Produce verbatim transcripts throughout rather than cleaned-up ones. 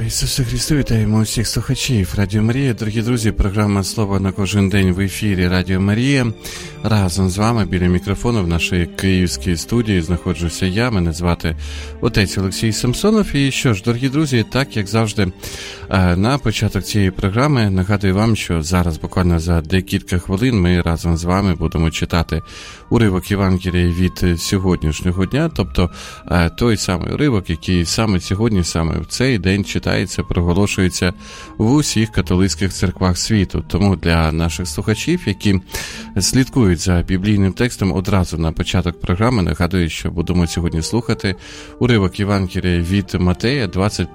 Ісусе Христу, вітаємо усіх слухачів Радіо Марія. Дорогі друзі, програма «Слово на кожен день» в ефірі Радіо Марія. Разом з вами біля мікрофону в нашій київській студії знаходжуся я, мене звати отець Олексій Самсонов. І що ж, дорогі друзі, так як завжди, на початок цієї програми нагадую вам, що зараз буквально за декілька хвилин ми разом з вами будемо читати уривок Євангелія від сьогоднішнього дня, тобто той самий уривок, який саме сьогодні, саме в цей день читається, проголошується в усіх католицьких церквах світу. Тому для наших слухачів, які слідкують за біблійним текстом, одразу на початок програми нагадую, що будемо сьогодні слухати уривок Євангелія від Матея, двадцять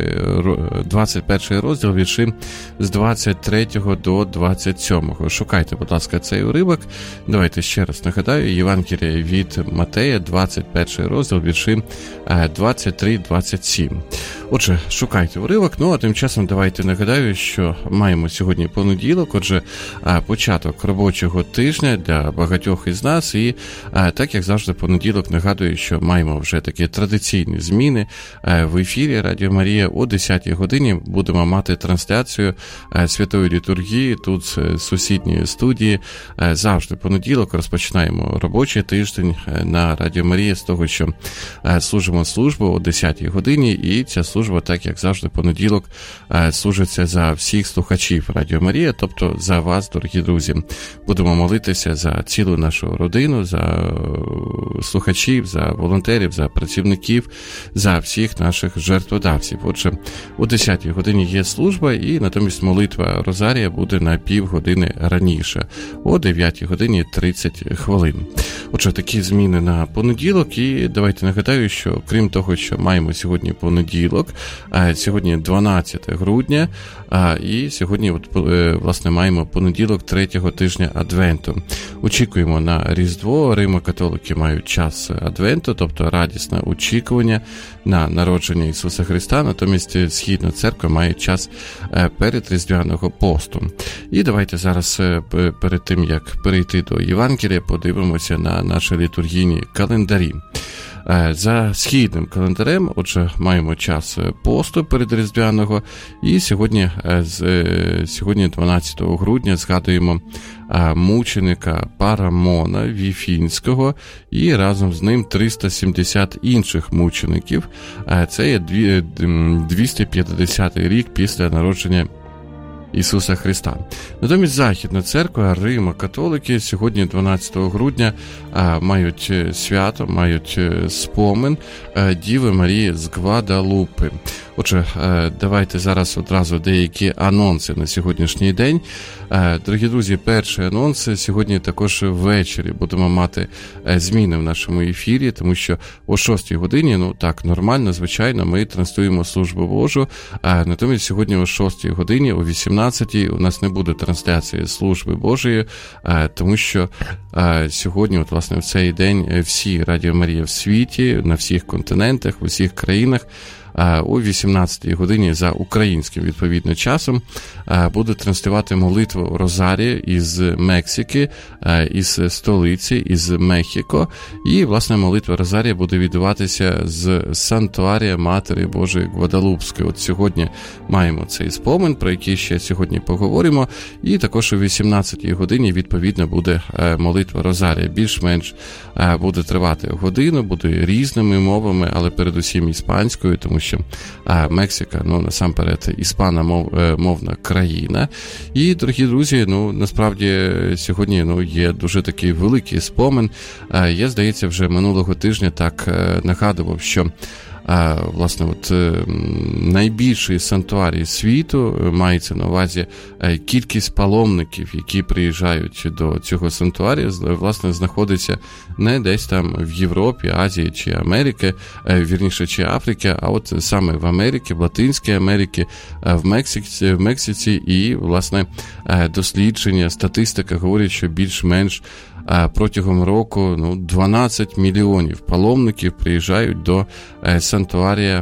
перший розділ, вірші з двадцять третього до двадцять сьомого. Шукайте, будь ласка, цей уривок. Давайте ще раз нагадаю, Євангелія від Матея, двадцять перший розділ, вірші двадцять три двадцять сім. Отже, шукайте уривок, ну а тим часом давайте нагадаю, що маємо сьогодні понеділок, отже, початок робочого тижня для багатьох із нас, і так як завжди понеділок нагадую, що маємо вже такі традиційні зміни в ефірі Радіо Марія. О десятій годині будемо мати трансляцію святої літургії тут з сусідньої студії. Завжди понеділок розпочинаємо робочий тиждень на Радіо Марія з того, що служимо службу о десятій годині, і ця служба, так як завжди, понеділок служиться за всіх слухачів Радіо Марія, тобто за вас, дорогі друзі. Будемо молитися за цілу нашу родину, за слухачів, за волонтерів, за працівників, за всіх наших жертводавців. Отже, о десятій годині є служба, і натомість молитва Розарія буде на півгодини раніше, о дев'ятій годині тридцять хвилин. Отже, такі зміни на понеділок, і давайте нагадаю, що крім того, що маємо сьогодні понеділок, сьогодні дванадцяте грудня, і сьогодні, от, власне, маємо понеділок третього тижня Адвенту. Очікуємо на Різдво, римо-католики мають час Адвенту, тобто радісне очікування на народження Ісуса Христа, натомість Східна церква має час перед Різдвяного посту. І давайте зараз, перед тим, як перейти до Євангелія, подивимося на наші літургійні календарі. За східним календарем, отже, маємо час посту перед Різдвяного, і сьогодні, сьогодні дванадцятого грудня, згадуємо мученика Парамона Віфінського і разом з ним триста сімдесят інших мучеників. Це є двісті п'ятдесятий рік після народження Ісуса Христа. Натомість Західна церква, римо-католики сьогодні дванадцятого грудня мають свято, мають спомин Діви Марії з Гвадалупи. Отже, давайте зараз одразу деякі анонси на сьогоднішній день. Дорогі друзі, перший анонс. Сьогодні також ввечері будемо мати зміни в нашому ефірі, тому що о шостій годині, ну так, нормально, звичайно, ми транслюємо службу Божу. Натомість сьогодні о шостій годині, о вісімнадцятій у нас не буде трансляції служби Божої, тому що сьогодні, от, власне, в цей день всі Радіо Марія в світі, на всіх континентах, в усіх країнах, о вісімнадцятій годині за українським, відповідно, часом буде транслювати молитву Розарія із Мексики, із столиці, із Мехіко. І, власне, молитва Розарія буде відбуватися з Сантуарія Матері Божої Гвадалупської. От сьогодні маємо цей спомин, про який ще сьогодні поговоримо. І також о вісімнадцятій годині, відповідно, буде молитва Розарія. Більш-менш буде тривати годину, буде різними мовами, але передусім іспанською, тому що А Мексика, ну, насамперед, іспаномовна країна. І, дорогі друзі, ну, насправді, сьогодні, ну, є дуже такий великий спомин. Я, здається, вже минулого тижня так нагадував, що власне, от найбільший сантуарій світу, мається на увазі кількість паломників, які приїжджають до цього сантуарія, власне, знаходиться не десь там в Європі, Азії чи Америки, вірніше, чи Африки, а от саме в Америці, в Латинській Америці, в Мексиці, в Мексиці і, власне, дослідження, статистика говорить, що більш-менш протягом року, ну, дванадцять мільйонів паломників приїжджають до Сантуарія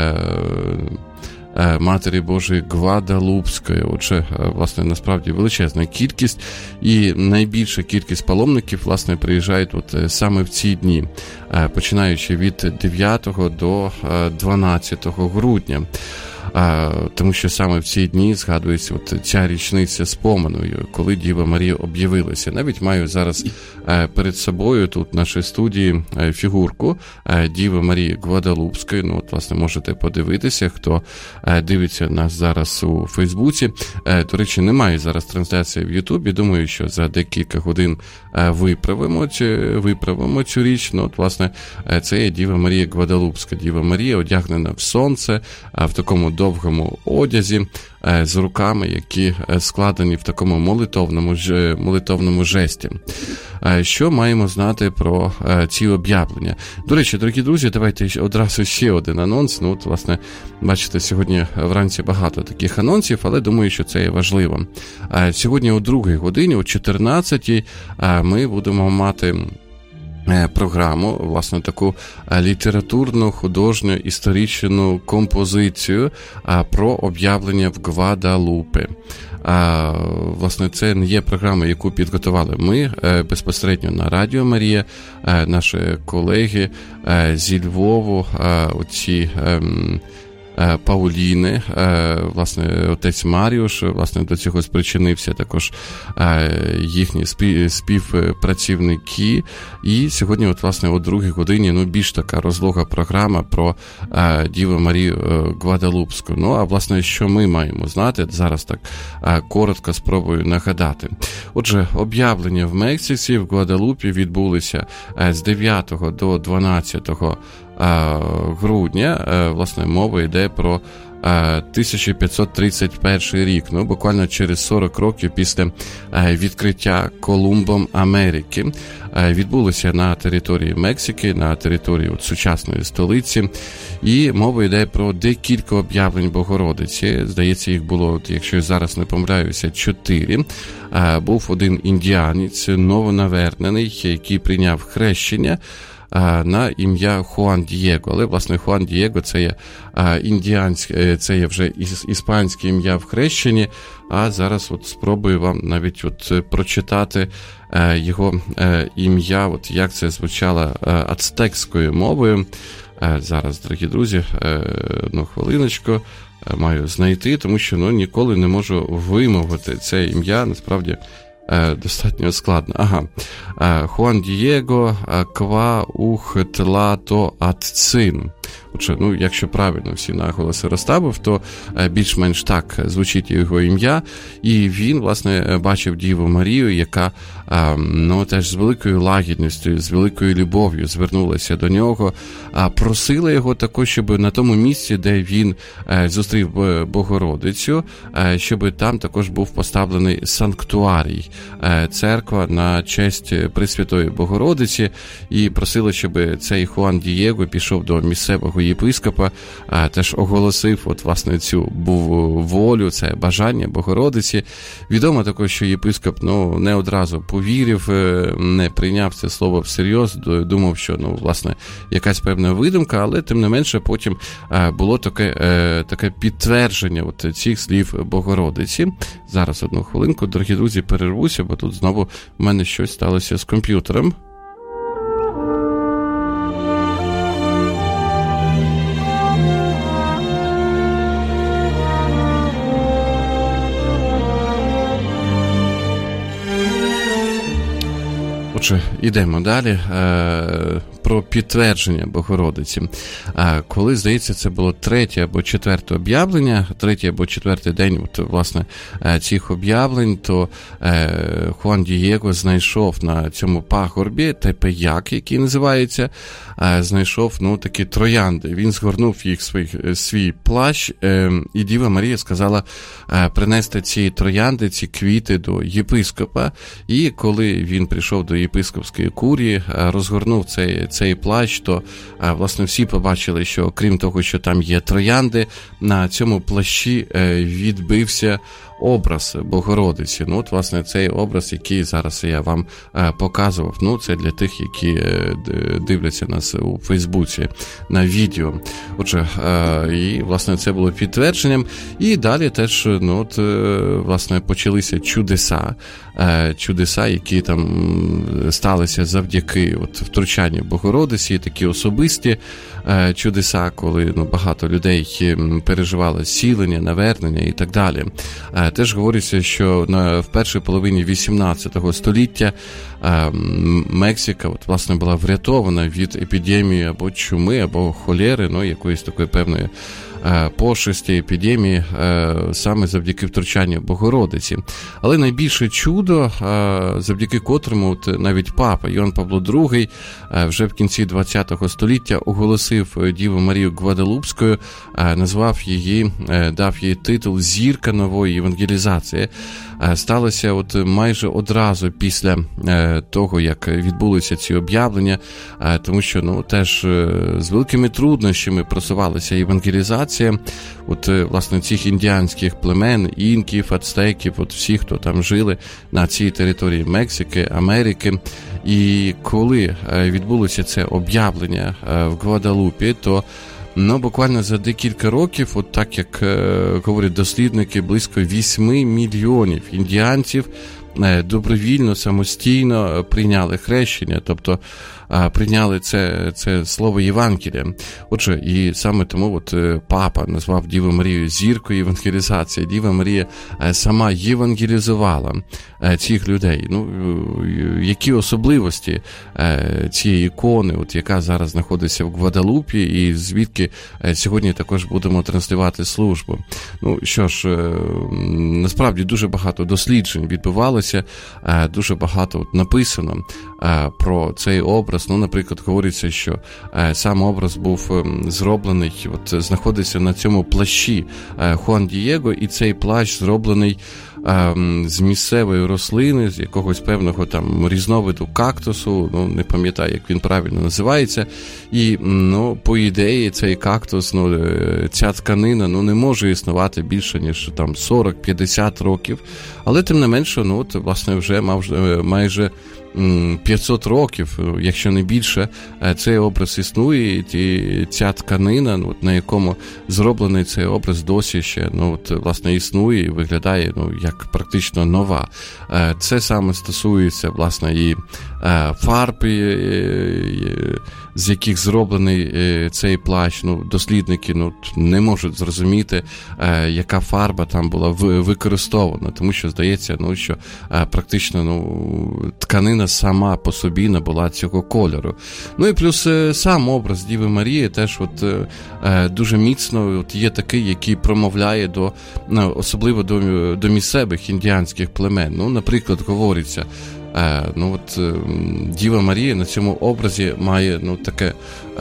Матері Божої Гвадалупської. Отже, власне, насправді величезна кількість, і найбільша кількість паломників, власне, приїжджають от саме в ці дні, починаючи від дев'ятого до дванадцятого грудня. тому що саме в ці дні згадується от ця річниця спомену, коли Діва Марія об'явилася. Навіть маю зараз перед собою тут в нашій студії фігурку Діви Марії Гваделупської. Ну, от, власне, можете подивитися, хто дивиться нас зараз у Фейсбуці. До речі, немає зараз трансляції в Ютубі. Думаю, що за декілька годин виправимо цю, виправимо цю річ. Ну, от, власне, це є Діва Марія Гваделупська. Діва Марія одягнена в сонце, в такому довгому одязі, з руками, які складені в такому молитовному, молитовному жесті. Що маємо знати про ці об'явлення? До речі, дорогі друзі, давайте одразу ще один анонс. Ну, от, власне, бачите, сьогодні вранці багато таких анонсів, але думаю, що це є важливо. Сьогодні о другій годині, о чотирнадцятій, ми будемо мати програму, власне, таку літературну, художню, історичну композицію про об'явлення в Гвадалупі. Власне, це не є програма, яку підготували ми безпосередньо на Радіо Марія, наші колеги зі Львову, оці Пауліни, власне, отець Маріуш, власне, до цього спричинився також їхні співпрацівники. І сьогодні, от, власне, о другій годині, ну, більш така розлога програма про Діву Марію Гваделупську. Ну, а, власне, що ми маємо знати, зараз так коротко спробую нагадати. Отже, об'явлення в Мексиці, в Гваделупі відбулися з дев'ятого до дванадцятого грудня. Власне, мова йде про тисяча п'ятсот тридцять перший рік, ну, буквально через сорок років після відкриття Колумбом Америки. Відбулося на території Мексики, на території от сучасної столиці, і мова йде про декілька об'явлень Богородиці. Здається, їх було, якщо я зараз не помиляюся, чотири. Був один індіанець, новонавернений, який прийняв хрещення на ім'я Хуан Дієго. Але, власне, Хуан Дієго – це є індіанське, це є вже іспанське ім'я в хрещенні, а зараз от спробую вам навіть от прочитати його ім'я, от як це звучало ацтекською мовою. Зараз, дорогі друзі, одну хвилиночку, маю знайти, тому що, ну, ніколи не можу вимовити це ім'я, насправді, достатньо складно. Ага. Хуан Дієго Ква Ухтлато Атцин. Отже, ну, якщо правильно всі наголоси розставив, то більш-менш так звучить його ім'я. І він, власне, бачив Діву Марію, яка, ну, теж з великою лагідністю, з великою любов'ю звернулася до нього, просила його також, щоб на тому місці, де він зустрів Богородицю, щоб там також був поставлений санктуарій, церква на честь Пресвятої Богородиці, і просила, щоб цей Хуан Дієго пішов до місцевого єпископа, теж оголосив от, власне, цю волю, це бажання Богородиці. Відомо також, що єпископ, ну, не одразу повірив, не прийняв це слово всерйоз, думав, що, ну, власне, якась певна видумка, але тим не менше потім було таке, таке підтвердження от цих слів Богородиці. Зараз одну хвилинку, дорогі друзі, перервуся, бо тут знову в мене щось сталося з комп'ютером. Отже, йдемо далі. Про підтвердження Богородиці. Коли, здається, це було третє або четверте об'явлення, третій або четвертий день, от, власне, цих об'явлень, то Хуан Дієго знайшов на цьому пагорбі Тепеяк, який називається, знайшов, ну, такі троянди. Він згорнув їх свій, свій плащ, і Діва Марія сказала принести ці троянди, ці квіти до єпископа. І коли він прийшов до єпископської курії, розгорнув цей цей плащ, то, власне, всі побачили, що крім того, що там є троянди, на цьому плащі відбився образ Богородиці. Ну, от, власне, цей образ, який зараз я вам показував, ну, це для тих, які дивляться нас у Фейсбуці на відео. Отже, і, власне, це було підтвердженням. І далі теж, ну, от, власне, почалися чудеса, чудеса, які там сталися завдяки от, втручанню Богородиці, такі особисті чудеса, коли ну, багато людей переживали зцілення, навернення і так далі. Теж говориться, що на, в першій половині вісімнадцятого століття Мексика от, власне, була врятована від епідемії або чуми, або холери, ну, якоїсь такої певної пошесті, епідемії, саме завдяки втручанню Богородиці. Але найбільше чудо, завдяки котрому от навіть папа Йоанн Павло другий вже в кінці ХХ століття оголосив Діву Марію Гваделупською, назвав її, дав їй титул «Зірка нової євангелізації». Сталося от майже одразу після того, як відбулися ці об'явлення, тому що ну, теж з великими труднощами просувалася євангелізація от, власне, цих індіанських племен, інків, ацтеків, от всіх, хто там жили на цій території Мексики, Америки. І коли відбулося це об'явлення в Гваделупі, то ну, буквально за декілька років, от так як е, говорять дослідники, близько вісьми мільйонів індіанців е, добровільно, самостійно прийняли хрещення, тобто е, прийняли це, це слово Євангелія. Отже, і саме тому от, е, папа назвав Діву Марію зіркою євангелізації. Діва Марія е, сама євангелізувала е, цих людей. Ну, е, які особливості е, цієї ікони, от, яка зараз знаходиться в Гваделупі, і звідки сьогодні також будемо транслювати службу. Ну, що ж, насправді дуже багато досліджень відбувалося, дуже багато от написано про цей образ. Ну, наприклад, говориться, що сам образ був зроблений, от знаходиться на цьому плащі Хуан Дієго, і цей плащ зроблений з місцевої рослини, з якогось певного там різновиду кактусу, ну, не пам'ятаю, як він правильно називається, і, ну, по ідеї, цей кактус, ну, ця тканина, ну, не може існувати більше, ніж там сорок-п'ятдесят років, але тим не менше, ну, от, власне, вже майже п'ятсот років, якщо не більше, цей образ існує, і ця тканина, ну, на якому зроблений цей образ, досі ще, ну, от, власне, існує і виглядає, ну, як практично нова. Це саме стосується, власне, і фарб, з яких зроблений цей плащ. Ну, дослідники, ну, не можуть зрозуміти, яка фарба там була використована, тому що здається, ну, що практично, ну, тканина сама по собі не була цього кольору. Ну і плюс сам образ Діви Марії теж от, дуже міцно от, є такий, який промовляє до, ну, особливо до, до місцевих індіанських племен. Ну, наприклад, говориться, ну, от, Діва Марія на цьому образі має, ну, таке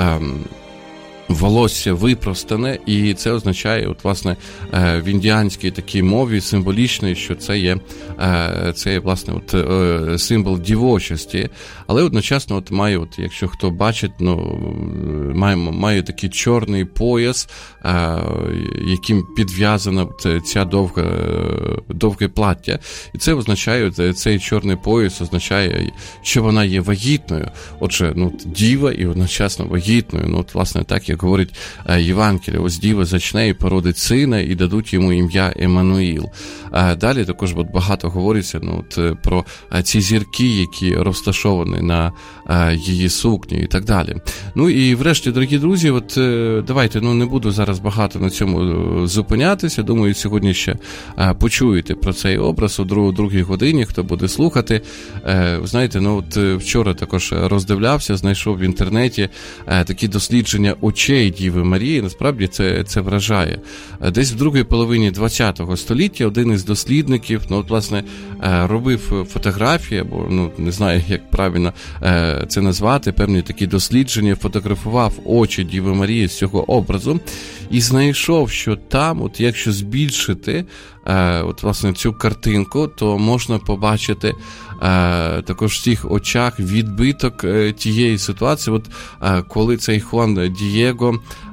волосся випростане, і це означає, от, власне, в індіанській такій мові символічно, що це є, це є, власне, от, символ дівочості, але одночасно от має, от, якщо хто бачить, ну, має, має такий чорний пояс, яким підв'язана ця довга, довге плаття, і це означає, цей чорний пояс означає, що вона є вагітною, отже, ну, діва і одночасно вагітною, ну, от, власне, так, як говорить Євангеліє, ось діва зачне і породить сина, і дадуть йому ім'я Еммануїл. А далі також от багато говориться, ну, от, про ці зірки, які розташовані на її сукні і так далі. Ну і врешті, дорогі друзі, от давайте, ну, не буду зараз багато на цьому зупинятися. Думаю, сьогодні ще почуєте про цей образ у другій годині, хто буде слухати. Знаєте, ну, от вчора також роздивлявся, знайшов в інтернеті такі дослідження очей Діви Марії. Насправді це, це вражає. Десь в другій половині ХХ століття один із дослідників, ну, от, власне, робив фотографії, або, ну, не знаю, як правильно це назвати, певні такі дослідження, фотографував очі Діви Марії з цього образу і знайшов, що там, от якщо збільшити от, власне, цю картинку, то можна побачити також в цих очах відбиток тієї ситуації, от коли цей Хуан Дієго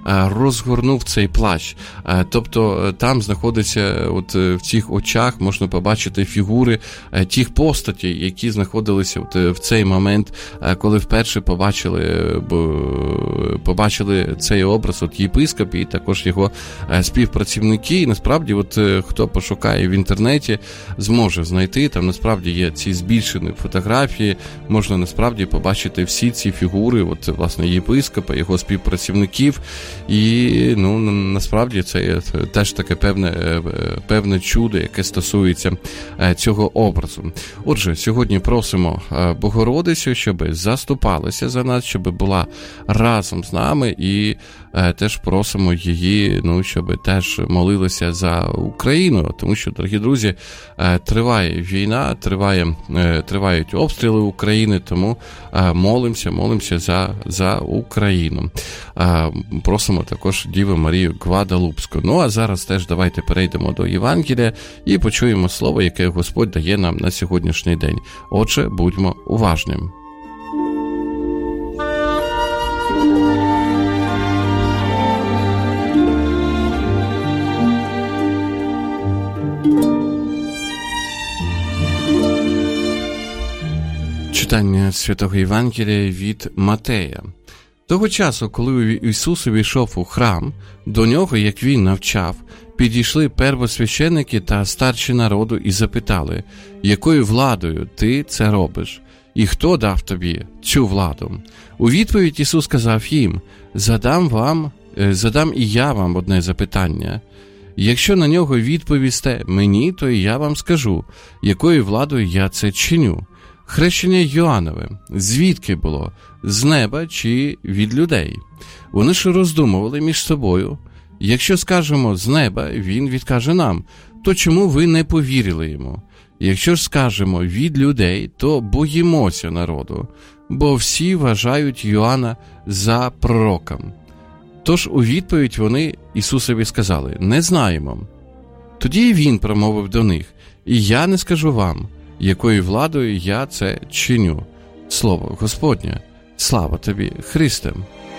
розгорнув цей плащ. Тобто там знаходиться, от в цих очах можна побачити фігури тих постатей, які знаходилися от в цей момент, коли вперше побачили, побачили цей образ от єпископ і також його співпрацівники. І насправді, от хто пошукає в інтернеті, зможе знайти, там насправді є ці збільшені фотографії, можна насправді побачити всі ці фігури, от власне єпископа, його співпрацівників, і ну насправді це теж таке певне, певне чудо, яке стосується цього образу. Отже, сьогодні просимо Богородицю, щоб заступалася за нас, щоб була разом з нами, і теж просимо її, ну, щоб теж молилася за Україну, тому що, дорогі друзі, триває війна, триває, тривають обстріли України, тому молимося, молимося за, за Україну. Просимо також Діву Марію Гвадалупську. Ну, а зараз теж давайте перейдемо до Євангелія і почуємо слово, яке Господь дає нам на сьогоднішній день. Отже, будьмо уважними. Читання Святого Євангелія від Матея. Того часу, коли Ісус увійшов у храм, до нього, як він навчав, підійшли первосвященники та старші народу і запитали, якою владою ти це робиш, і хто дав тобі цю владу? У відповідь Ісус сказав їм, задам вам, задам і я вам одне запитання. Якщо на нього відповісте мені, то і я вам скажу, якою владою я це чиню. Хрещення Йоаннове звідки було? З неба чи від людей? Вони ж роздумували між собою. Якщо скажемо з неба, він відкаже нам, то чому ви не повірили йому? Якщо ж скажемо від людей, то боїмося народу, бо всі вважають Йоанна за пророком. Тож у відповідь вони Ісусові сказали, не знаємо. Тоді він промовив до них, і я не скажу вам, якою владою я це чиню. Слово Господнє, слава тобі, Христе.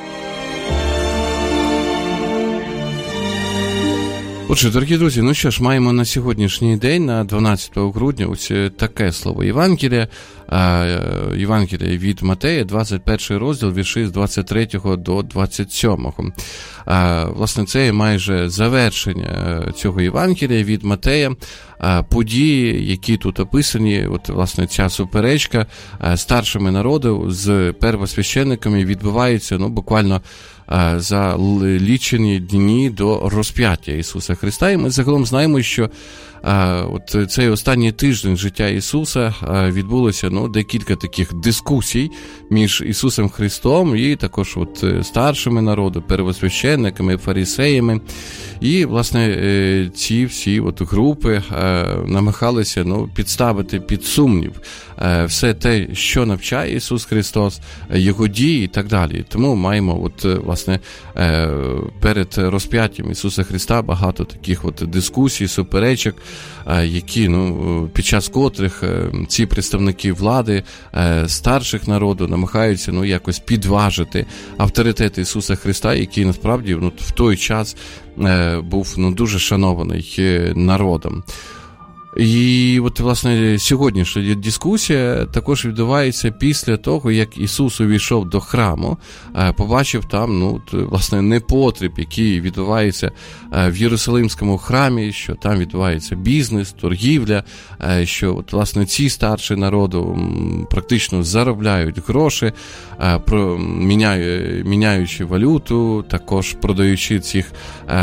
Отже, дорогі друзі, ну що ж, маємо на сьогоднішній день, на дванадцяте грудня, ось таке слово Євангелія. Євангелія від Матея, двадцять перший розділ, вірші з двадцять третього до двадцять сьомого. Власне, це є майже завершення цього Євангелія від Матея. Події, які тут описані, от, власне, ця суперечка старшими народу з первосвященниками відбувається, ну, буквально за лічені дні до розп'яття Ісуса Христа. І ми загалом знаємо, що а, от цей останній тиждень життя Ісуса а, відбулося, ну, декілька таких дискусій між Ісусом Христом і також от старшими народу, первосвященниками, фарисеями. І, власне, ці всі от групи а, намагалися, ну, підставити під сумнів а, все те, що навчає Ісус Христос, Його дії і так далі. Тому маємо, от, власне, а, перед розп'яттям Ісуса Христа багато таких от дискусій, суперечок, які, ну, під час котрих ці представники влади, старших народу намагаються, ну, якось підважити авторитет Ісуса Христа, який насправді, ну, в той час був, ну, дуже шанований народом. І от, власне, сьогоднішня дискусія також відбувається після того, як Ісус увійшов до храму, побачив там, ну, власне, непотріб, який відбувається в Єрусалимському храмі, що там відбувається бізнес, торгівля, що, от, власне, ці старші народу практично заробляють гроші, міняючи валюту, також продаючи цих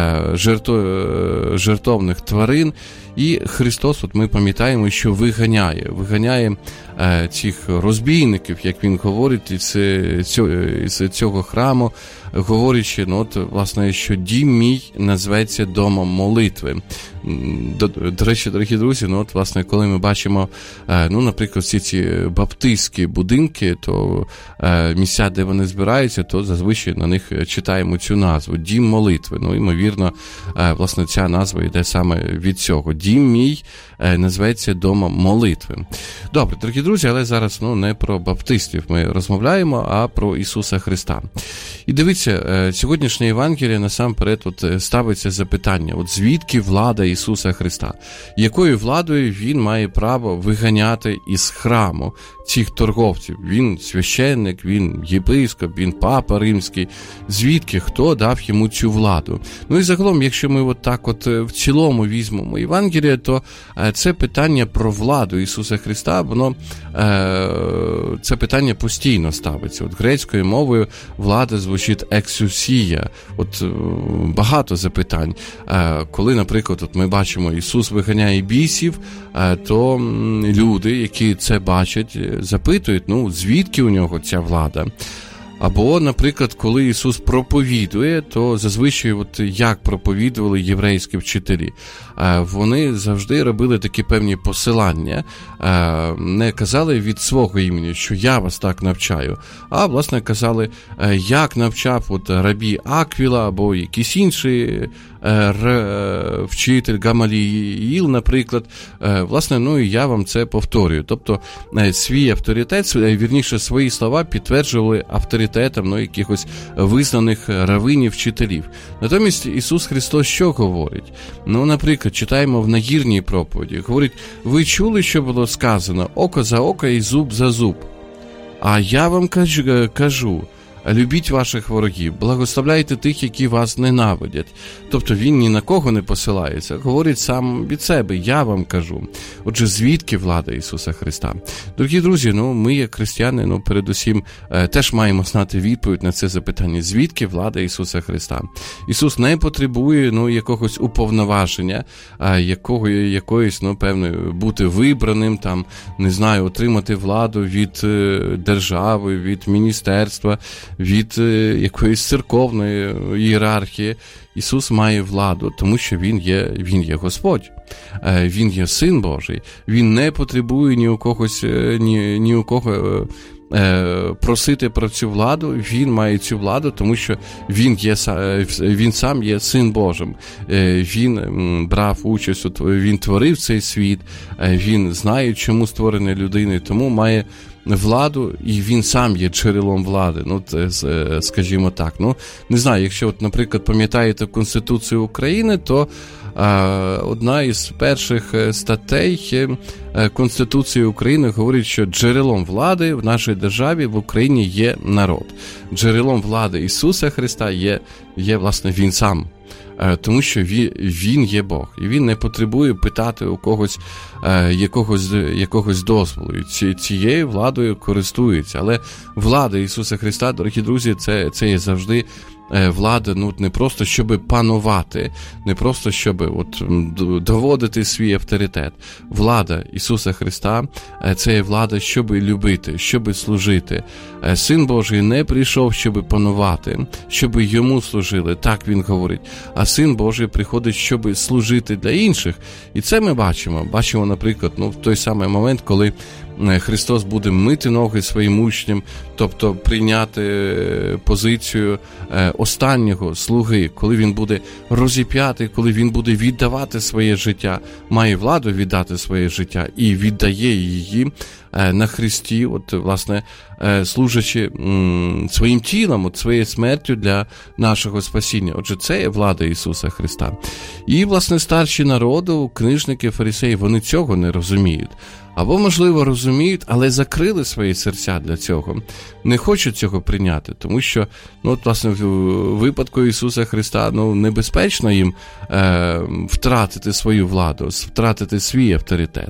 жертовних тварин. І Христос, от ми пам'ятаємо, що виганяє, виганяє е, цих розбійників, як він говорить, із, із цього храму, говорячи, ну, от, власне, що дім мій назветься домом молитви. До, до речі, дорогі друзі, ну, от, власне, коли ми бачимо, е, ну, наприклад, всі ці баптистські будинки, то е, місця, де вони збираються, то зазвичай на них читаємо цю назву – дім молитви. Ну, ймовірно, е, власне, ця назва йде саме від цього. Дім мій е, називається домом молитви. Добре, дорогі друзі, але зараз ну, не про баптистів ми розмовляємо, а про Ісуса Христа. І дивіться, сьогоднішнє Євангеліє насамперед от ставиться запитання, от звідки влада Ісуса Христа? Якою владою Він має право виганяти із храму цих торговців? Він священник, він єпископ, він папа римський. Звідки? Хто дав йому цю владу? Ну і загалом, якщо ми от так от в цілому візьмемо Євангеліє, то це питання про владу Ісуса Христа, воно це питання постійно ставиться. От грецькою мовою влада звучить ексусія. От багато запитань. Коли, наприклад, от ми бачимо, Ісус виганяє бісів, то люди, які це бачать, запитують, ну, звідки у нього ця влада? Або, наприклад, коли Ісус проповідує, то зазвичай, от як проповідували єврейські вчителі, вони завжди робили такі певні посилання, не казали від свого імені, що я вас так навчаю, а, власне, казали, як навчав от рабі Аквіла або якийсь інший вчитель Гамаліїл, наприклад, власне, ну і я вам це повторюю. Тобто свій авторитет, вірніше, свої слова підтверджували авторитетом ну, якихось визнаних раввинів, вчителів. Натомість Ісус Христос що говорить? Ну, наприклад, читаємо в нагірній проповіді. Говорить, ви чули, що було сказано? Око за око і зуб за зуб. А я вам кажу, любіть ваших ворогів, благословляйте тих, які вас ненавидять. Тобто він ні на кого не посилається, говорить сам від себе, я вам кажу. Отже, звідки влада Ісуса Христа? Дорогі друзі, ну ми, як християни, ну передусім теж маємо знати відповідь на це запитання, звідки влада Ісуса Христа? Ісус не потребує ну, якогось уповноваження, якого, якоїсь, ну, певно, бути вибраним, там, не знаю, отримати владу від держави, від міністерства, від якоїсь церковної ієрархії. Ісус має владу, тому що Він є, Він є Господь. Він є Син Божий. Він не потребує ні у когось, ні, ні у кого просити про цю владу. Він має цю владу, тому що він, є, він сам є Син Божим. Він брав участь, він творив цей світ, він знає, чому створений людиною, тому має владу, і він сам є джерелом влади, ну, скажімо так. Ну, не знаю, якщо, от, наприклад, пам'ятаєте Конституцію України, то а, одна із перших статей Конституції України говорить, що джерелом влади в нашій державі, в Україні є народ. Джерелом влади Ісуса Христа є, є власне, Він сам. Тому що він, він є Бог, і він не потребує питати у когось е, якогось, якогось дозволу. Ці, цією владою користується. Але влада Ісуса Христа, дорогі друзі, це, це є завжди е, влада, ну, не просто, щоб панувати, не просто, щоб от, доводити свій авторитет. Влада Ісуса Христа е, – це є влада, щоб любити, щоб служити. Е, Син Божий не прийшов, щоб панувати, щоб йому служили, так він говорить. А Син Божий приходить, щоб служити для інших. І це ми бачимо. Бачимо, наприклад, ну, в той самий момент, коли Христос буде мити ноги своїм учням, тобто прийняти позицію останнього слуги, коли він буде розіп'ятий, коли він буде віддавати своє життя, має владу віддати своє життя і віддає її на хресті, от, власне, служачи своїм тілом, от, своєю смертю для нашого спасіння. Отже, це є влада Ісуса Христа. І, власне, старші народу, книжники, фарисеї, вони цього не розуміють. Або, можливо, розуміють, але закрили свої серця для цього. Не хочуть цього прийняти, тому що, ну, от, власне, в випадку Ісуса Христа, ну, небезпечно їм е, втратити свою владу, втратити свій авторитет.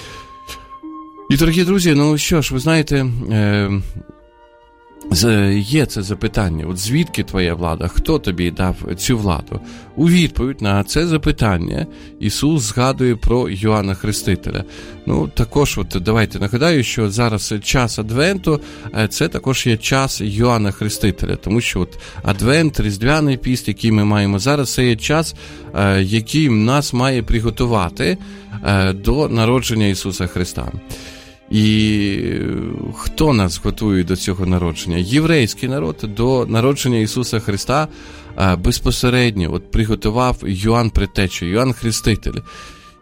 І, дорогі друзі, ну що ж, ви знаєте, е, є це запитання, от звідки твоя влада, хто тобі дав цю владу? У відповідь на це запитання Ісус згадує про Йоанна Хрестителя. Ну, також, от давайте нагадаю, що зараз час Адвенту, це також є час Йоанна Хрестителя, тому що от Адвент, Різдвяний піст, який ми маємо зараз, це є час, який нас має приготувати до народження Ісуса Христа. І хто нас готує до цього народження? Єврейський народ до народження Ісуса Христа безпосередньо от приготував Йоанн Предтеча, Йоанн Хреститель.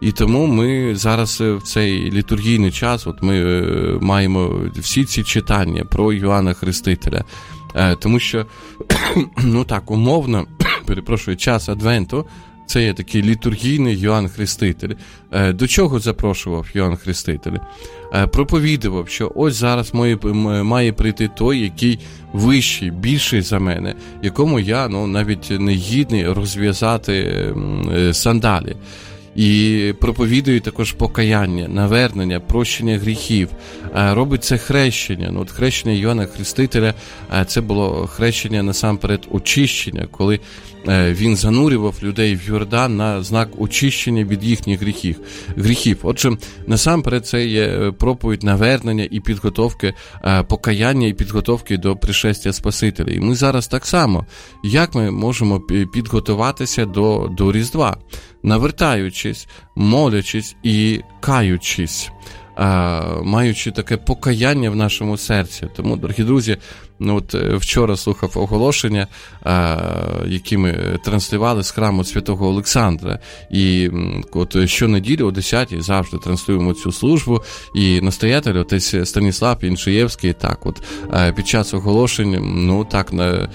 І тому ми зараз в цей літургійний час, от ми маємо всі ці читання про Йоанна Хрестителя. Тому що, ну так, умовно, перепрошую, час Адвенту, це є такий літургійний Йоанн Хреститель. До чого запрошував Йоанн Хреститель? Проповідував, що ось зараз має, має прийти той, який вищий, більший за мене, якому я, ну, навіть не гідний розв'язати сандалі. І проповідує також покаяння, навернення, прощення гріхів. Робить це хрещення. Ну, от хрещення Йоанна Хрестителя, це було хрещення насамперед очищення, коли він занурював людей в Йордан на знак очищення від їхніх гріхів. гріхів. Отже, насамперед це є проповідь навернення і підготовки, покаяння і підготовки до пришестя Спасителя. І ми зараз так само, як ми можемо підготуватися до, до Різдва? Навертаючись, молячись і каючись, маючи таке покаяння в нашому серці. Тому, дорогі друзі, ну от вчора слухав оголошення, які ми транслювали з храму Святого Олександра. І от щонеділі о десятій завжди транслюємо цю службу. І настоятель, отець Станіслав Іншиєвський, так от під час оголошень, ну так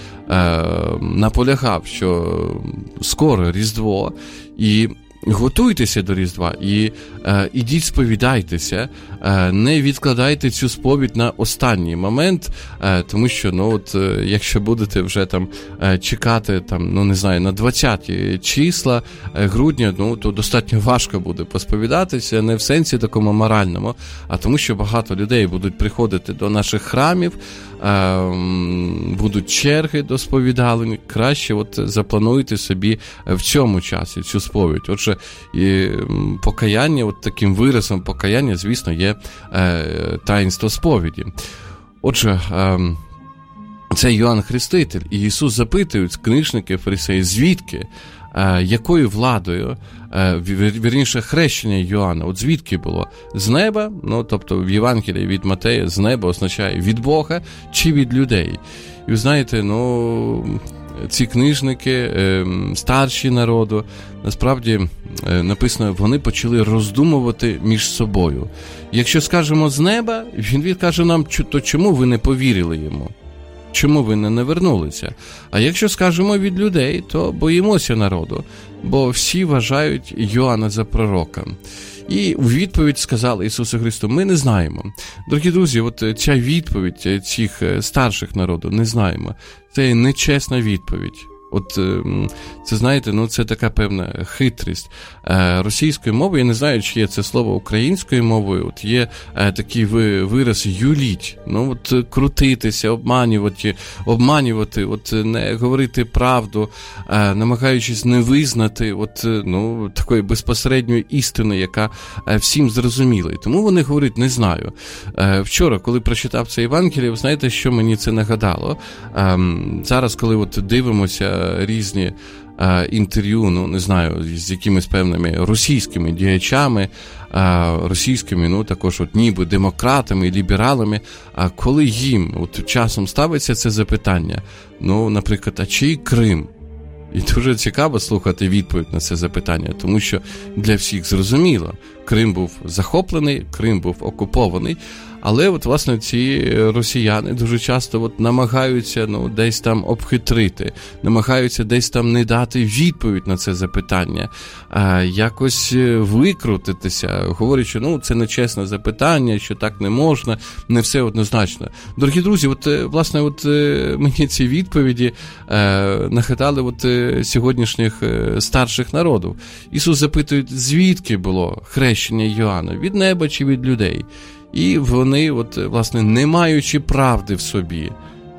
наполягав, що скоро Різдво, і готуйтеся до Різдва і е, ідіть сповідайтеся, е, не відкладайте цю сповідь на останній момент, е, тому що, ну, от, е, якщо будете вже там е, чекати, там, ну, не знаю, на двадцяті числа е, грудня, ну, то достатньо важко буде посповідатися, не в сенсі такому моральному, а тому, що багато людей будуть приходити до наших храмів, е, будуть черги до сповідалень. Краще от заплануйте собі в цьому часі цю сповідь. Отже, і покаяння, от таким виразом покаяння, звісно, є е, таїнство сповіді. Отже, е, це Йоанн Хреститель, і Ісус запитують книжники, фарисеї, звідки, е, якою владою, е, вірніше, хрещення Йоанна, от звідки було? З неба, ну, тобто в Євангелії від Матея з неба означає від Бога чи від людей. І ви знаєте, ну, ці книжники, старші народу, насправді написано, вони почали роздумувати між собою. Якщо скажемо з неба, він відкаже нам, то чому ви не повірили йому? Чому ви не навернулися? А якщо скажемо від людей, то боїмося народу, бо всі вважають Йоанна за пророка. І у відповідь сказали Ісусу Христу, ми не знаємо. Дорогі друзі, от ця відповідь цих старших народу, не знаємо. Це нечесна відповідь. От це, знаєте, ну це така певна хитрість. Російською мовою, я не знаю, чи є це слово українською мовою, от є такий вираз «юліть». Ну, от крутитися, обманювати, обманювати, от не говорити правду, намагаючись не визнати от, ну, такої безпосередньої істини, яка всім зрозуміла. І тому вони говорять «не знаю». Вчора, коли прочитав це Євангеліє, ви знаєте, що мені це нагадало? Зараз, коли от дивимося різні а, інтерв'ю, ну, не знаю, з якимись певними російськими діячами, а, російськими, ну, також от ніби демократами, лібералами, а коли їм от часом ставиться це запитання, ну, наприклад, а чий Крим? І дуже цікаво слухати відповідь на це запитання, тому що для всіх зрозуміло, Крим був захоплений, Крим був окупований, але от, власне, ці росіяни дуже часто от намагаються, ну, десь там обхитрити, намагаються десь там не дати відповідь на це запитання, а якось викрутитися, говорячи, ну, це нечесне запитання, що так не можна, не все однозначно. Дорогі друзі, от, власне, от мені ці відповіді е, нагадали от сьогоднішніх старших народів. Ісус запитує, звідки було хрещення Йоанна, від неба чи від людей? І вони, от, власне, не маючи правди в собі,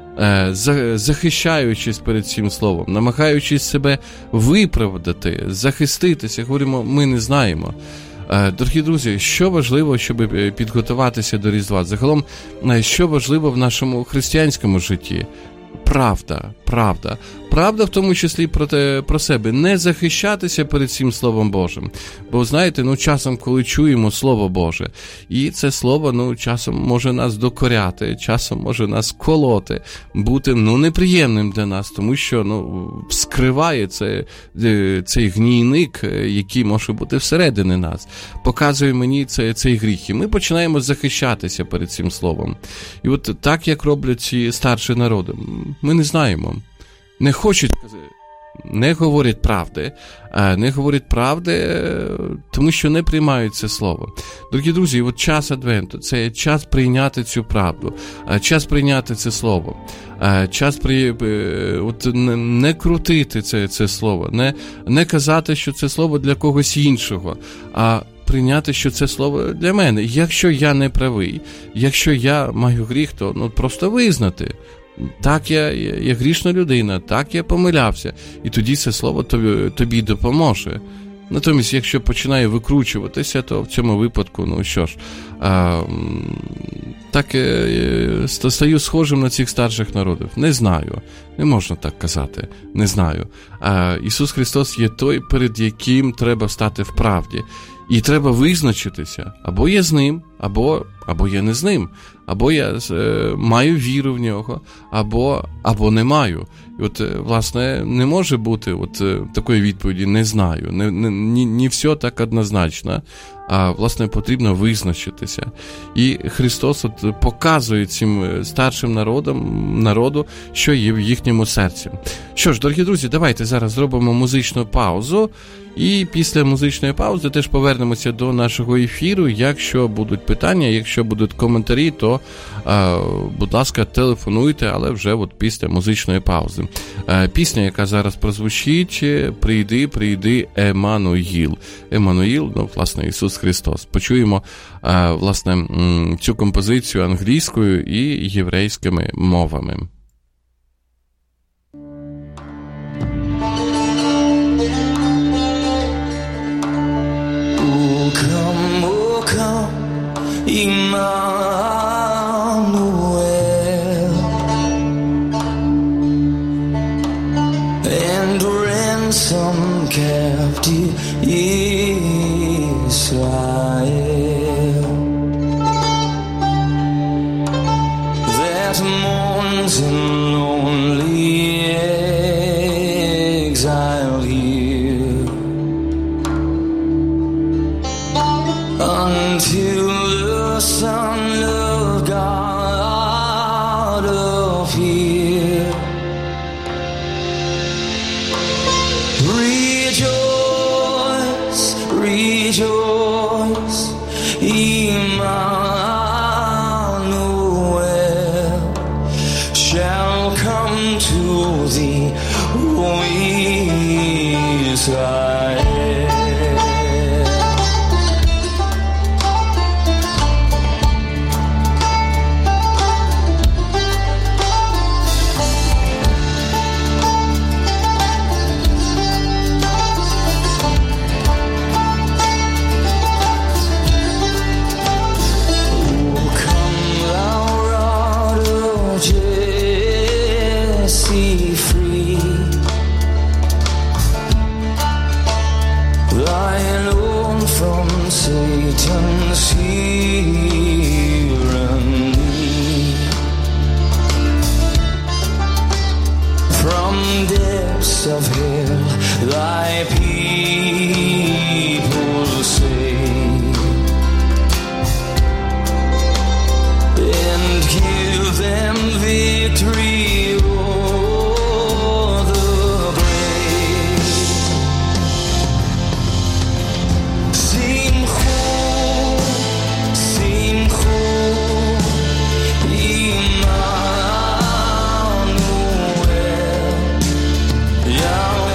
захищаючись перед цим словом, намагаючись себе виправдати, захиститися, говоримо, ми не знаємо. Дорогі друзі, що важливо, щоб підготуватися до Різдва? Загалом, що важливо в нашому християнському житті? правда, правда. Правда в тому числі про, те, про себе. Не захищатися перед цим Словом Божим. Бо, знаєте, ну, часом, коли чуємо Слово Боже, і це Слово, ну, часом може нас докоряти, часом може нас колоти, бути, ну, неприємним для нас, тому що, ну, вскриває це, цей гнійник, який може бути всередині нас. Показує мені цей, цей гріх. І ми починаємо захищатися перед цим Словом. І от так, як роблять ці старші народи, ми не знаємо. Не хочуть, не говорять правди, не говорять правди, тому що не приймають це слово. Дорогі друзі, от час Адвенту – це час прийняти цю правду, час прийняти це слово, час при, от, не крутити це, це слово, не, не казати, що це слово для когось іншого, а прийняти, що це слово для мене. Якщо я не правий, якщо я маю гріх, то ну, просто визнати. Так, я, я, я грішна людина, так, я помилявся. І тоді це слово тобі, тобі допоможе. Натомість, якщо починає викручуватися, то в цьому випадку, ну що ж, а, так е, стаю схожим на цих старших народів. Не знаю, не можна так казати, не знаю. А Ісус Христос є той, перед яким треба стати в правді. І треба визначитися, або я з ним, або, або я не з ним, або я е, маю віру в нього, або, або не маю. І от, власне, не може бути от такої відповіді «не знаю», не, не, не, не все так однозначно, а, власне, потрібно визначитися. І Христос от показує цим старшим народам, народу, що є в їхньому серці. Що ж, дорогі друзі, давайте зараз зробимо музичну паузу, і після музичної паузи теж повернемося до нашого ефіру. Якщо будуть питання, якщо будуть коментарі, то, е, будь ласка, телефонуйте, але вже от після музичної паузи. Е, пісня, яка зараз прозвучить, «Прийди, прийди, Еммануїл». Еммануїл, ну, власне, Ісус Христос. Почуємо, е, власне, цю композицію англійською і єврейськими мовами. Come, oh come, Emmanuel, and ransom captive Israel, that mourns in lonely exile here, until the Son of God appear. Rejoice, rejoice, Emmanuel shall come to thee, O Israel. Satan's tyranny, from depths of hell thy people save, and give them victory o'er the grave. Simcha, Emmanuel, Yahweh.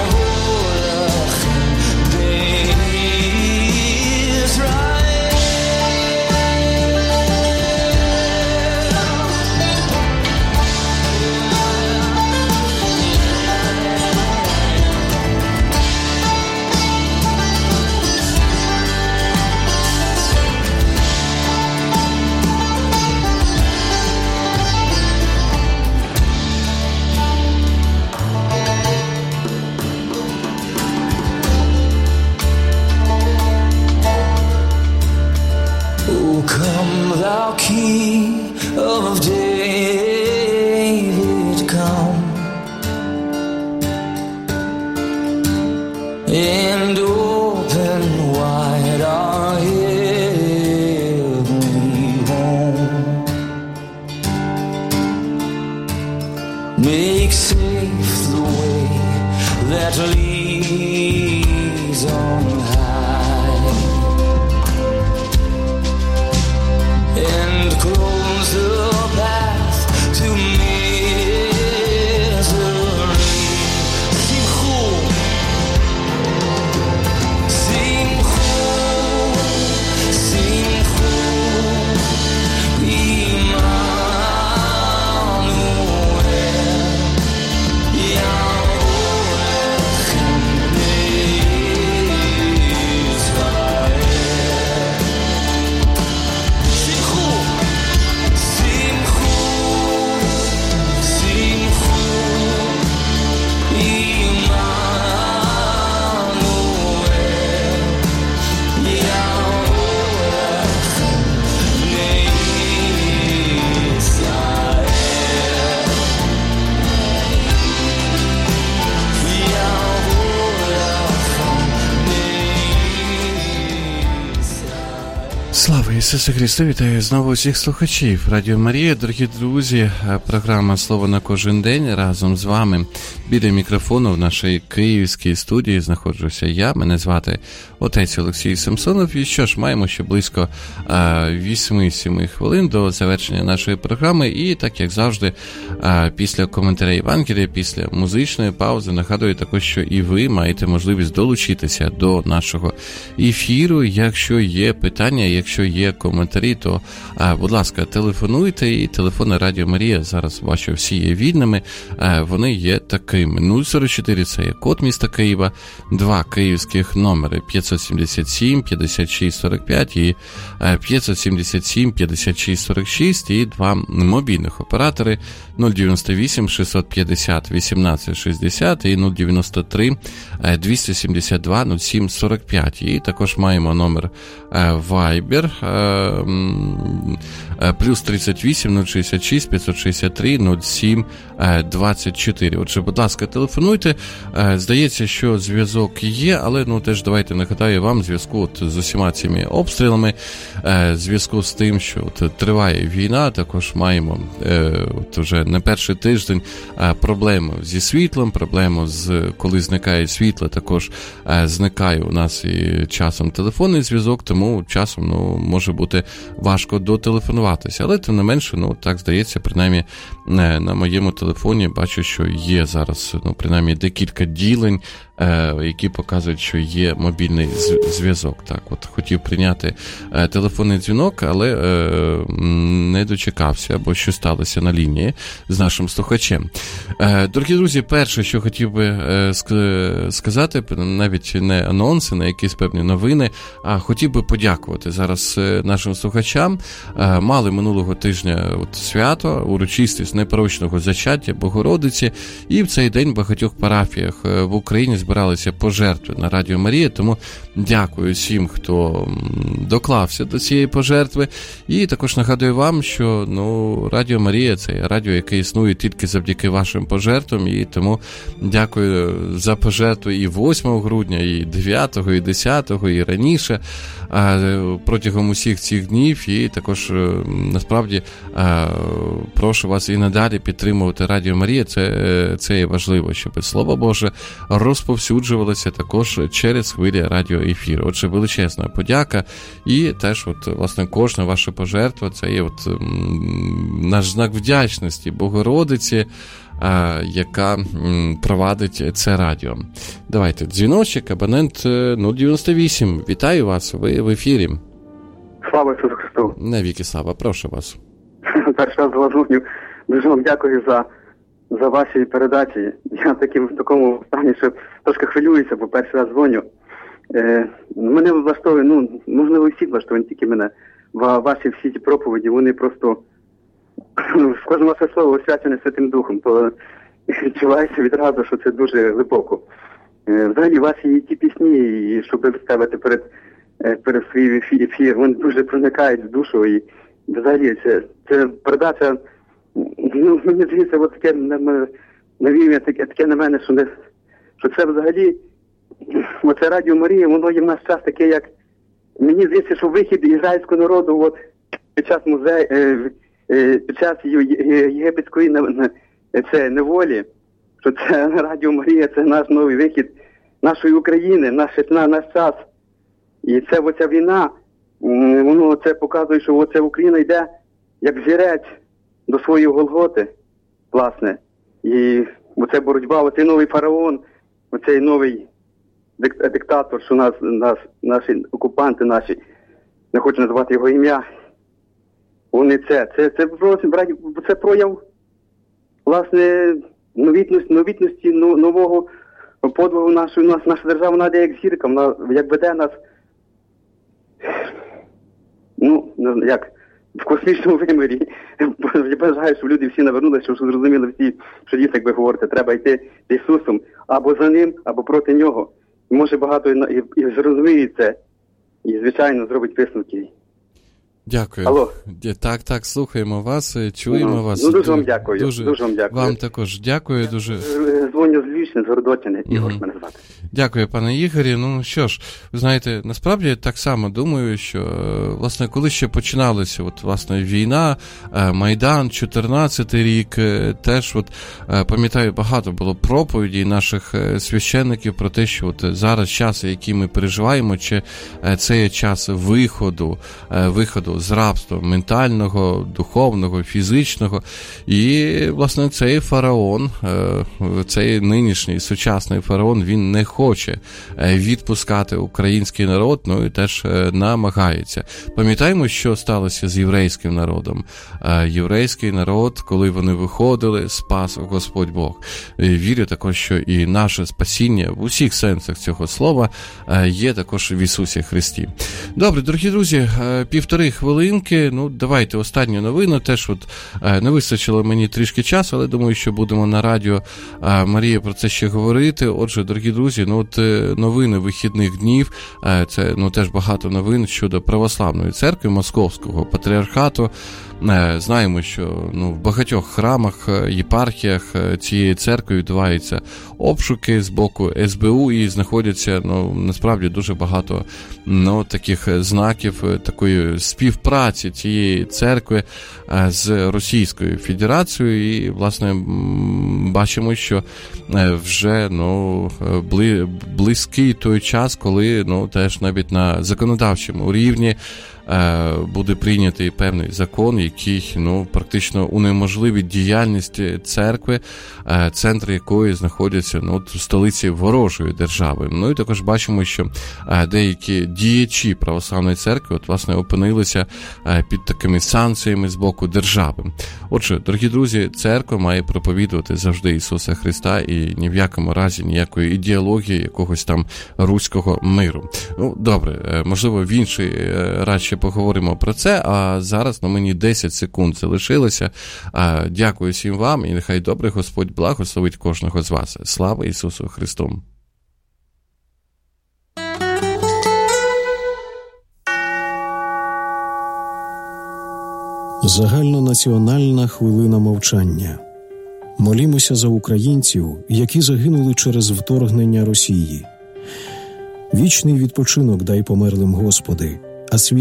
Key of David come and open wide our heavenly home. Make safe the way that leads on high, and close the path to misery. Simchu, Simchu, Simchu, Immanuel, Yahovechem Israel. Simchu, Simchu, Simchu, Immanuel, Yahovechem Israel. Слава Ісусу Христу! Вітаю знову всіх слухачів Радіо Марія. Дорогі друзі, програма «Слово на кожен день» разом з вами. Біля мікрофону в нашій київській студії знаходжуся я. Мене звати отець Олексій Самсонов. І що ж, маємо ще близько вісім-сім хвилин до завершення нашої програми. І так, як завжди, після коментаря Євангелія, після музичної паузи, нагадую також, що і ви маєте можливість долучитися до нашого ефіру. Якщо є питання, якщо є коментарі, то, будь ласка, телефонуйте. І телефони Радіо Марія зараз, бачу, всі є вільними. Вони є такими. нуль сорок чотири – це є код міста Києва, два київських номери п'ятсот сімдесят сім п'ятдесят шість сорок п'ять і п'ятсот сімдесят сім п'ятдесят шість сорок шість, і два мобільних оператори нуль дев'яносто вісім шістсот п'ятдесят вісімнадцять шістдесят і нуль дев'яносто три двісті сімдесят два нуль сім сорок п'ять. І також маємо номер Viber плюс тридцять вісім нуль шістдесят шість п'ятсот шістдесят три нуль сім двадцять чотири. Отже, будь ласка, телефонуйте. Здається, що зв'язок є, але ну теж давайте нагадаю вам зв'язку от з усіма цими обстрілами, зв'язку з тим, що от триває війна, також маємо от вже не перший тиждень проблеми зі світлом, проблему з коли зникає світло, також зникає у нас і часом телефонний зв'язок, тому часом ну може бути важко дотелефонуватися. Але тим не менше, ну так здається, принаймні на моєму телефоні бачу, що є зараз, ну принаймні декілька ділень, які показують, що є мобільний зв'язок. Так, от хотів прийняти телефонний дзвінок, але не дочекався, бо що сталося на лінії з нашим слухачем. Дорогі друзі, перше, що хотів би сказати, навіть не анонси, не якісь певні новини, а хотів би подякувати зараз нашим слухачам. Мали минулого тижня от свято, урочистість непорочного зачаття Богородиці, і в цей день в багатьох парафіях в Україні збиралися пожертви на Радіо Марія, тому дякую всім, хто доклався до цієї пожертви. І також нагадую вам, що ну, Радіо Марія – це радіо, яке існує тільки завдяки вашим пожертвам, і тому дякую за пожертви і восьмого грудня, і дев'ятого, і десятого, і раніше, протягом усіх цих днів. І також, насправді, прошу вас і надалі підтримувати Радіо Марія. Це, це є важливо, щоб Слово Боже розповсюджувалося також через хвилі радіоефіру. Отже, величезна подяка. І теж, от, власне, кожна ваша пожертва – це є от, наш знак вдячності Богородиці, яка провадить це радіо. Давайте, дзвіночок, абонент нуль дев'яносто вісім. Вітаю вас, ви в ефірі. Слава Ісусу Христу. Навіки слава, прошу вас. Перший раз зважню. Дуже вам дякую за, за ваші передачі. Я таким, в такому стані, що трошки хвилююся, бо перший раз дзвоню. Е, мене влаштовує, ну, можливо, всі влаштовує, тільки мене. Ваші всі ті проповіді, вони просто, з кожне ваше слово освячене Святим Духом, то відчувається відразу, що це дуже глибоко. Е, взагалі, ваші ті пісні, і щоб ви ставите перед, перед свій ефір, вони дуже проникають в душу, і взагалі, це, це передача, ну, мені здається, от таке навіює таке, таке на мене, що, не, що це взагалі, оце Радіо Марія, воно є в наш час таке, як, мені здається, що вихід ізраїльського народу от, під час музею, е, е, під час єгипетської це неволі, що це Радіо Марія, це наш новий вихід нашої України, наш, на, наш час. І це оця війна, воно це показує, що оця Україна йде як зірець до своєї Голготи, власне. І оця боротьба, оцей новий фараон, оцей новий дик, диктатор, що нас, нас, наші окупанти наші, не хочу називати його ім'я, вони це, це, це, це, це прояв, власне, новітності, новітності нового подвигу нашої, нас, наша держава, вона йде як зірка, вона як веде нас, ну, як, в космічному вимірі. Я бажаю, щоб люди всі навернулися, щоб зрозуміли всі, що дійсно, як ви говорите, треба йти з Ісусом або за Ним, або проти Нього. І може багато і, і зрозуміє це, і, звичайно, зробить висновки. Дякую. Алло. Так, так, слухаємо вас, чуємо ну, вас. Ну, дуже вам дякую. Дуже, дуже вам дякую. Вам також дякую. Дуже... Дзвоню з Львівщини, з Городочини. Ігор Угу. мене звати. Дякую, пане Ігорі. Ну що ж, ви знаєте, насправді так само думаю, що, власне, коли ще починалася, от, власне, війна, Майдан, чотирнадцятий рік, теж, от, пам'ятаю, багато було проповідей наших священників про те, що от зараз час, який ми переживаємо, чи це є час виходу, виходу з рабства ментального, духовного, фізичного. І, власне, цей фараон, цей нинішній сучасний фараон, він не хоче відпускати український народ, ну і теж намагається. Пам'ятаємо, що сталося з єврейським народом. Єврейський народ, коли вони виходили, спас Господь Бог. Вірю також, що і наше спасіння в усіх сенсах цього слова є також в Ісусі Христі. Добре, дорогі друзі, півтори хвилинки, ну давайте останню новину, теж от не вистачило мені трішки часу, але думаю, що будемо на радіо Марія про це ще говорити. Отже, дорогі друзі, ну от новини вихідних днів, це ну теж багато новин щодо православної церкви Московського патріархату. Знаємо, що ну, в багатьох храмах, єпархіях цієї церкви відбуваються обшуки з боку ес бе у і знаходяться, ну, насправді дуже багато ну, таких знаків такої співпраці цієї церкви з Російською Федерацією. І, власне, бачимо, що вже ну, близький той час, коли ну, теж навіть на законодавчому рівні буде прийнятий певний закон, який ну, практично унеможливить діяльність церкви, центри якої знаходяться ну, в столиці ворожої держави. Ну і також бачимо, що деякі діячі православної церкви от, власне, опинилися під такими санкціями з боку держави. Отже, дорогі друзі, церква має проповідувати завжди Ісуса Христа і ні в якому разі ніякої ідеології, якогось там руського миру. Ну, добре, можливо, в інший раз ще поговоримо про це, а зараз на мені десять секунд залишилося. Дякую всім вам і нехай добрий Господь благословить кожного з вас. Слава Ісусу Христу! Загальнонаціональна хвилина мовчання. Молімося за українців, які загинули через вторгнення Росії. Вічний відпочинок дай померлим, Господи, а світ